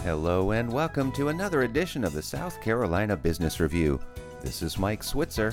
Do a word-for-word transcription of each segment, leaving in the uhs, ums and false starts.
Hello and welcome to another edition of the South Carolina Business Review. This is Mike Switzer.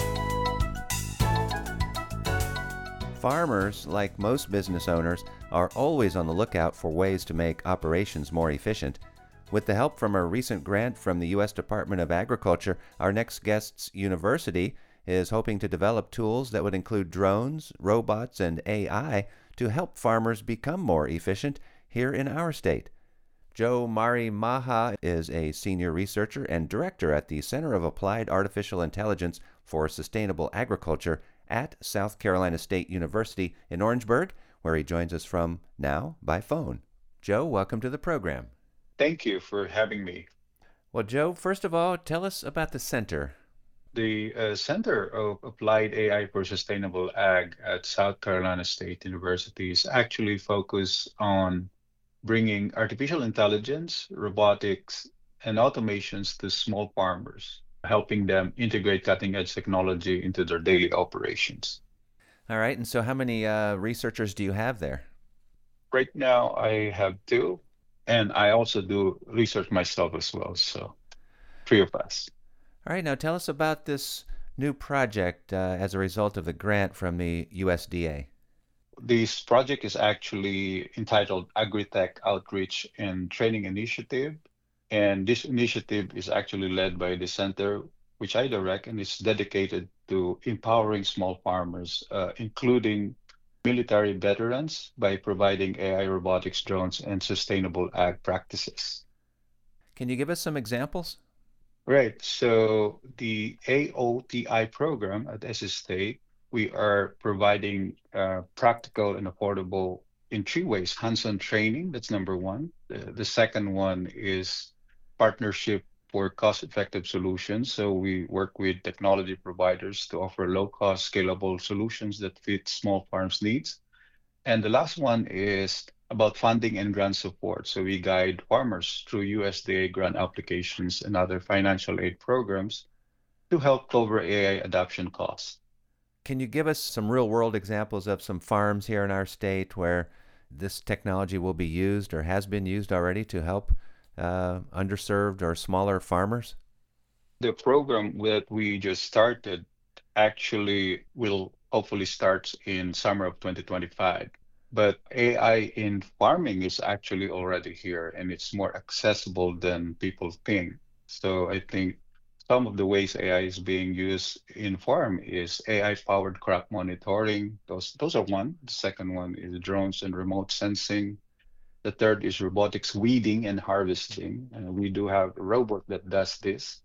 Farmers, like most business owners, are always on the lookout for ways to make operations more efficient. With the help from a recent grant from the U S Department of Agriculture, our next guest's university is hoping to develop tools that would include drones, robots, and A I to help farmers become more efficient here in our state. Joe Marimaha is a senior researcher and director at the Center of Applied Artificial Intelligence for Sustainable Agriculture at South Carolina State University in Orangeburg, where he joins us from now by phone. Joe, welcome to the program. Thank you for having me. Well, Joe, first of all, tell us about the center. The uh, Center of Applied A I for Sustainable Ag at South Carolina State University is actually focused on bringing artificial intelligence, robotics, and automations to small farmers, helping them integrate cutting-edge technology into their daily operations. All right, and so how many uh, researchers do you have there? Right now, I have two, and I also do research myself as well, so three of us. All right, now tell us about this new project uh, as a result of the grant from the U S D A. This project is actually entitled Agritech Outreach and Training Initiative. And this initiative is actually led by the center, which I direct, and is dedicated to empowering small farmers, uh, including military veterans, by providing A I, robotics, drones, and sustainable ag practices. Can you give us some examples? Right. So the A O T I program at S S State, we are providing uh, practical and affordable in three ways. Hands-on training, that's number one. The, the second one is partnership for cost-effective solutions. So we work with technology providers to offer low-cost, scalable solutions that fit small farms' needs. And the last one is about funding and grant support. So we guide farmers through U S D A grant applications and other financial aid programs to help cover A I adoption costs. Can you give us some real-world examples of some farms here in our state where this technology will be used or has been used already to help uh, underserved or smaller farmers? The program that we just started actually will hopefully start in summer of twenty twenty-five. But A I in farming is actually already here, and it's more accessible than people think. So I think some of the ways A I is being used in farm is A I-powered crop monitoring. Those those are one. The second one is drones and remote sensing. The third is robotics weeding and harvesting. And we do have a robot that does this.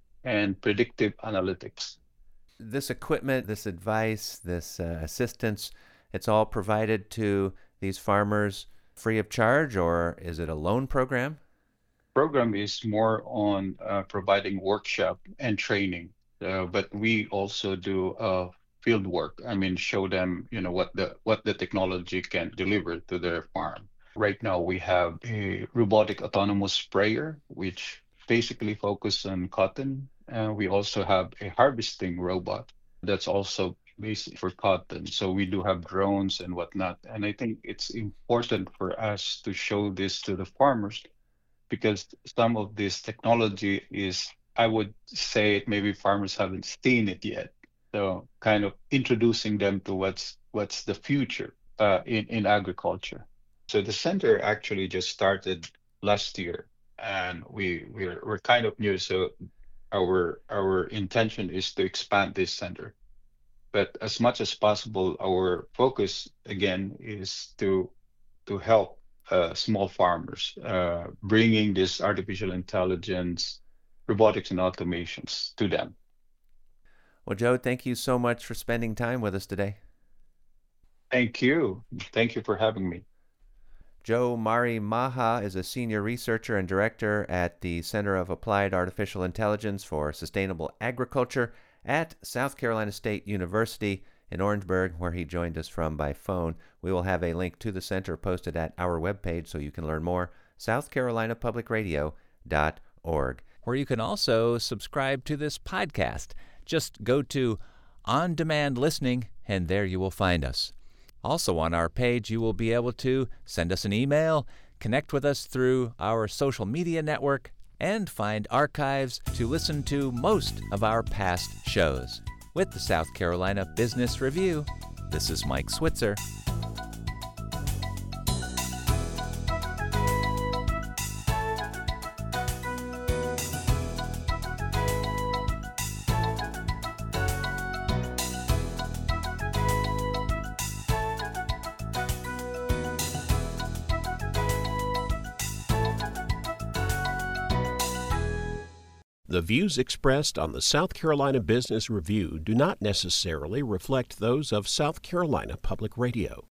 And predictive analytics. This equipment, this advice, this uh, assistance, it's all provided to these farmers free of charge, or is it a loan program? Program is more on uh, providing workshop and training, uh, but we also do uh, field work. I mean, show them, you know, what the what the technology can deliver to their farm. Right now, we have a robotic autonomous sprayer, which basically focuses on cotton. Uh, we also have a harvesting robot that's also basically for cotton. So we do have drones and whatnot. And I think it's important for us to show this to the farmers, because some of this technology is, I would say, maybe farmers haven't seen it yet. So kind of introducing them to what's what's the future uh, in, in agriculture. So the center actually just started last year, and we, we're, we're kind of new. So our our intention is to expand this center. But as much as possible, our focus, again, is to to help Uh, small farmers, uh, bringing this artificial intelligence, robotics, and automations to them. Well, Joe, thank you so much for spending time with us today. Thank you. Thank you for having me. Joe Marimaha is a senior researcher and director at the Center of Applied Artificial Intelligence for Sustainable Agriculture at South Carolina State University in Orangeburg, where he joined us from by phone. We will have a link to the center posted at our webpage so you can learn more, south carolina public radio dot org, where you can also subscribe to this podcast. Just go to On Demand Listening, and there you will find us. Also on our page, you will be able to send us an email, Connect with us through our social media network and find archives to listen to most of our past shows. With the South Carolina Business Review, this is Mike Switzer. The views expressed on the South Carolina Business Review do not necessarily reflect those of South Carolina Public Radio.